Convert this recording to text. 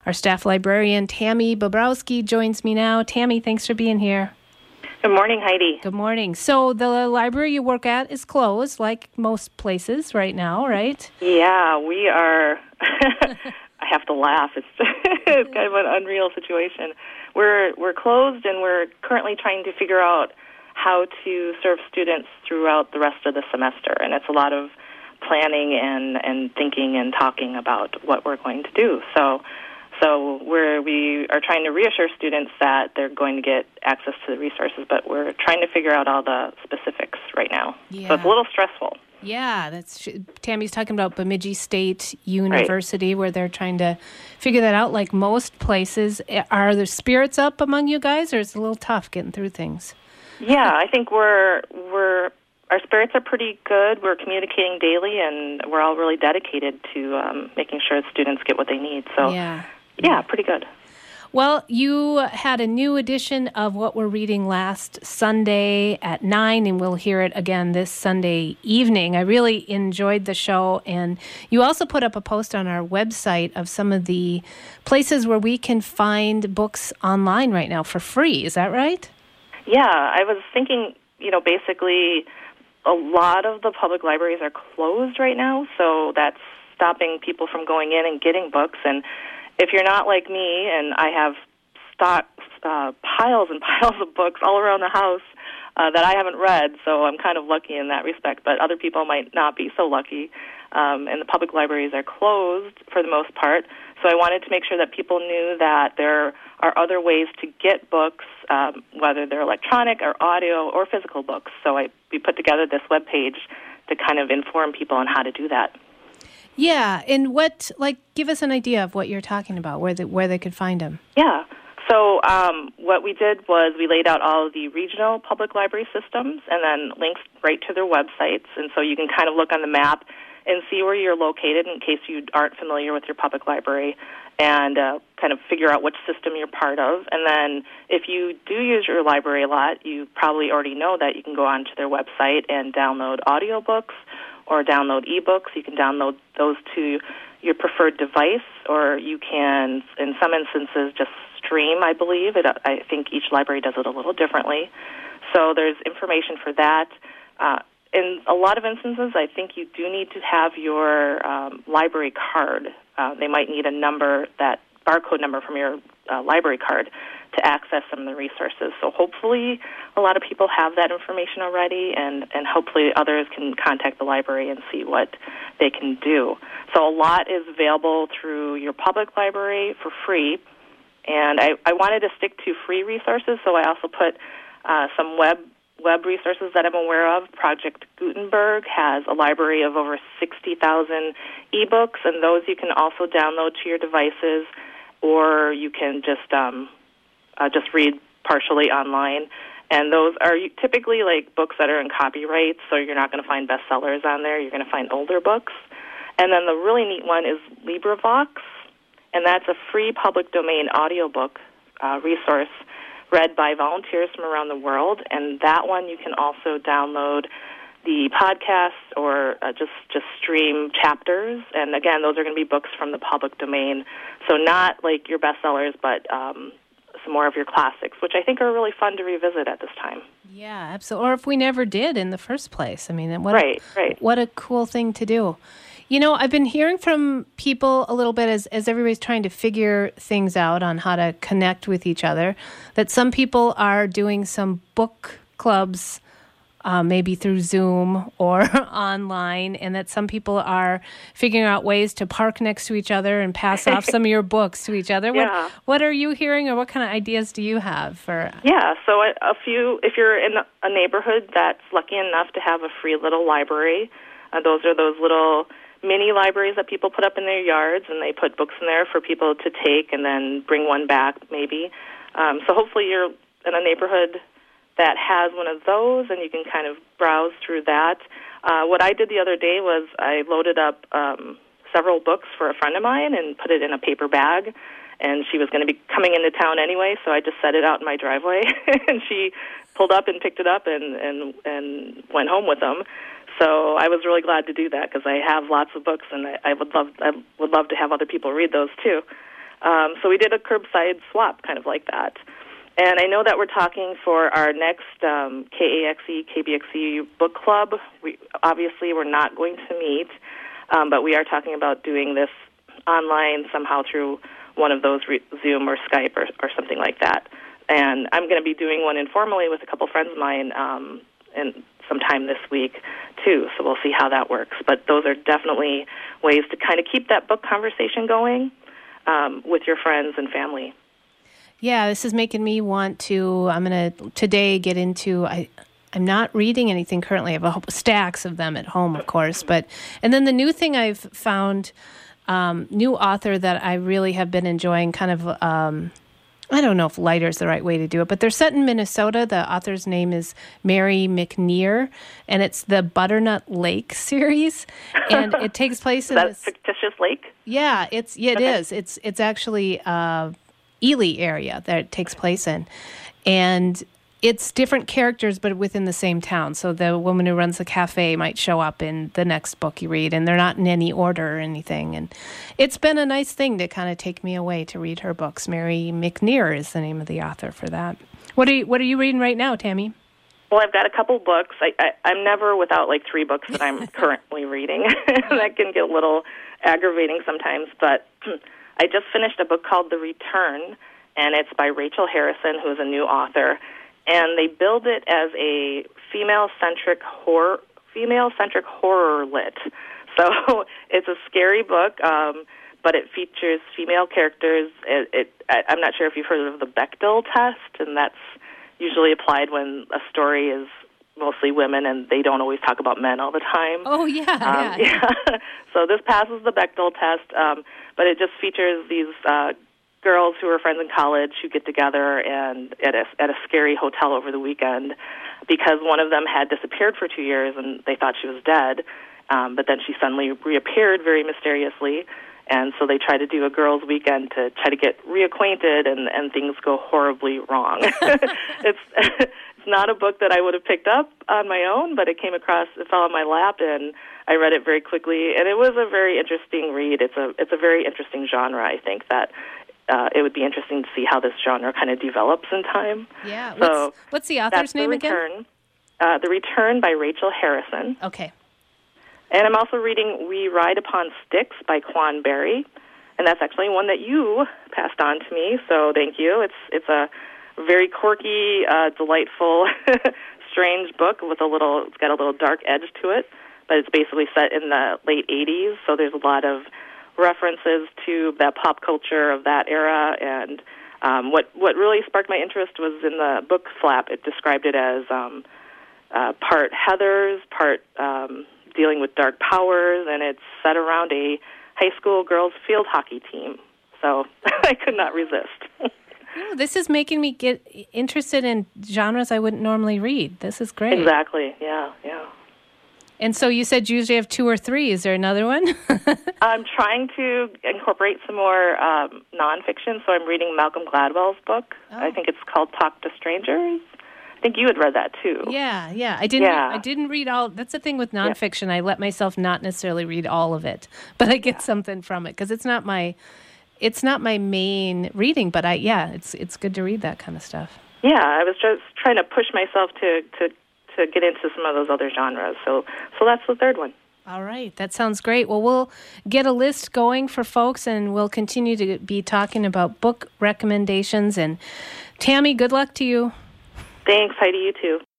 Our staff librarian, Tammy Bobrowski, joins me now. Tammy, thanks for being here. Good morning, Heidi. Good morning. So the library you work at is closed, like most places right now, right? Yeah, we are. I have to laugh. It's kind of an unreal situation. We're closed, and we're currently trying to figure out how to serve students throughout the rest of the semester. And it's a lot of planning and thinking and talking about what we're going to do. So we are trying to reassure students that they're going to get access to the resources, but we're trying to figure out all the specifics right now. Yeah. So it's a little stressful. Yeah, Tammy's talking about Bemidji State University, right, where they're trying to figure that out like most places. Are the spirits up among you guys, or is it a little tough getting through things? Yeah, I think our spirits are pretty good. We're communicating daily, and we're all really dedicated to making sure students get what they need. So, yeah, pretty good. Well, you had a new edition of What We're Reading last Sunday at 9, and we'll hear it again this Sunday evening. I really enjoyed the show, and you also put up a post on our website of some of the places where we can find books online right now for free. Is that right? Yeah, I was thinking, basically a lot of the public libraries are closed right now, so that's stopping people from going in and getting books. And if you're not like me, and I have piles and piles of books all around the house that I haven't read, so I'm kind of lucky in that respect, but other people might not be so lucky. And the public libraries are closed for the most part, so I wanted to make sure that people knew that there are other ways to get books, whether they're electronic or audio or physical books. So we put together this webpage to kind of inform people on how to do that. Yeah, and give us an idea of what you're talking about, where they could find them. Yeah, so what we did was we laid out all of the regional public library systems and then links right to their websites, and so you can kind of look on the map and see where you're located in case you aren't familiar with your public library, and kind of figure out which system you're part of. And then if you do use your library a lot, you probably already know that you can go onto their website and download audiobooks or download ebooks. You can download those to your preferred device, or you can, in some instances, just stream, I believe. I think each library does it a little differently. So there's information for that. In a lot of instances, I think you do need to have your library card. They might need that barcode number from your library card to access some of the resources. So hopefully a lot of people have that information already, and hopefully others can contact the library and see what they can do. So a lot is available through your public library for free, and I wanted to stick to free resources, so I also put some web resources that I'm aware of. Project Gutenberg has a library of over 60,000 ebooks, and those you can also download to your devices, or you can just read partially online. And those are typically like books that are in copyright, so you're not going to find bestsellers on there. You're going to find older books. And then the really neat one is LibriVox, and that's a free public domain audiobook resource read by volunteers from around the world. And that one you can also download the podcasts or just stream chapters. And again, those are going to be books from the public domain, so not like your bestsellers, but some more of your classics, which I think are really fun to revisit at this time. Yeah, absolutely. Or if we never did in the first place. I mean, what a cool thing to do. I've been hearing from people a little bit as everybody's trying to figure things out on how to connect with each other, that some people are doing some book clubs, maybe through Zoom or online, and that some people are figuring out ways to park next to each other and pass off some of your books to each other. Yeah. What are you hearing, or what kind of ideas do you have for? Yeah, so if you're in a neighborhood that's lucky enough to have a free little library, those are those little mini libraries that people put up in their yards, and they put books in there for people to take and then bring one back maybe. So hopefully you're in a neighborhood that has one of those, and you can kind of browse through that. What I did the other day was I loaded up several books for a friend of mine and put it in a paper bag, and she was going to be coming into town anyway, so I just set it out in my driveway, and she pulled up and picked it up and went home with them. So I was really glad to do that because I have lots of books, and I would love to have other people read those too. So we did a curbside swap, kind of like that. And I know that we're talking for our next KAXE, KBXE book club. Obviously, we're not going to meet, but we are talking about doing this online somehow through one of those Zoom or Skype or something like that. And I'm going to be doing one informally with a couple friends of mine and sometime this week, too. So we'll see how that works. But those are definitely ways to kind of keep that book conversation going with your friends and family. Yeah, this is making me want to, I'm going to today get into, I'm not reading anything currently. I have stacks of them at home, of course. And then the new thing I've found, new author that I really have been enjoying, kind of, I don't know if lighter is the right way to do it, but they're set in Minnesota. The author's name is Mary McNear, and it's the Butternut Lake series. And it takes place in this fictitious lake? Yeah, it is. It's actually Ely area that it takes place in. And it's different characters, but within the same town. So the woman who runs the cafe might show up in the next book you read, and they're not in any order or anything. And it's been a nice thing to kind of take me away to read her books. Mary McNear is the name of the author for that. What are you reading right now, Tammy? Well, I've got a couple books. I'm never without like 3 books that I'm currently reading. That can get a little aggravating sometimes, but I just finished a book called The Return, and it's by Rachel Harrison, who is a new author, and they build it as a female-centric horror lit. So it's a scary book, but it features female characters. I'm not sure if you've heard of the Bechdel test, and that's usually applied when a story is mostly women and they don't always talk about men all the time. Oh, yeah. So this passes the Bechdel test, but it just features these girls who are friends in college who get together and at a scary hotel over the weekend because one of them had disappeared for 2 years and they thought she was dead, but then she suddenly reappeared very mysteriously, and so they try to do a girls' weekend to try to get reacquainted, and things go horribly wrong. It's not a book that I would have picked up on my own, but it fell on my lap, and I read it very quickly, and it was a very interesting read. It's a very interesting genre, I think, that it would be interesting to see how this genre kind of develops in time. Yeah. So what's the author's name again? The Return by Rachel Harrison. Okay. And I'm also reading We Ride Upon Sticks by Quan Berry, and that's actually one that you passed on to me, so thank you. It's a very quirky, delightful, strange book it's got a little dark edge to it, but it's basically set in the late 80s, so there's a lot of references to that pop culture of that era, and what really sparked my interest was in the book flap. It described it as part Heathers, part dealing with dark powers, and it's set around a high school girls field hockey team. So I could not resist. Oh, this is making me get interested in genres I wouldn't normally read. This is great. Exactly, yeah. And so you said you usually have 2 or 3. Is there another one? I'm trying to incorporate some more nonfiction, so I'm reading Malcolm Gladwell's book. Oh. I think it's called Talk to Strangers. I think you had read that too. Yeah. I didn't read all. That's the thing with nonfiction. Yeah. I let myself not necessarily read all of it, but I get something from it because it's not my main reading. But it's good to read that kind of stuff. Yeah, I was just trying to push myself to get into some of those other genres. So that's the third one. All right, that sounds great. Well, we'll get a list going for folks, and we'll continue to be talking about book recommendations. And Tammy, good luck to you. Thanks, Heidi, you too.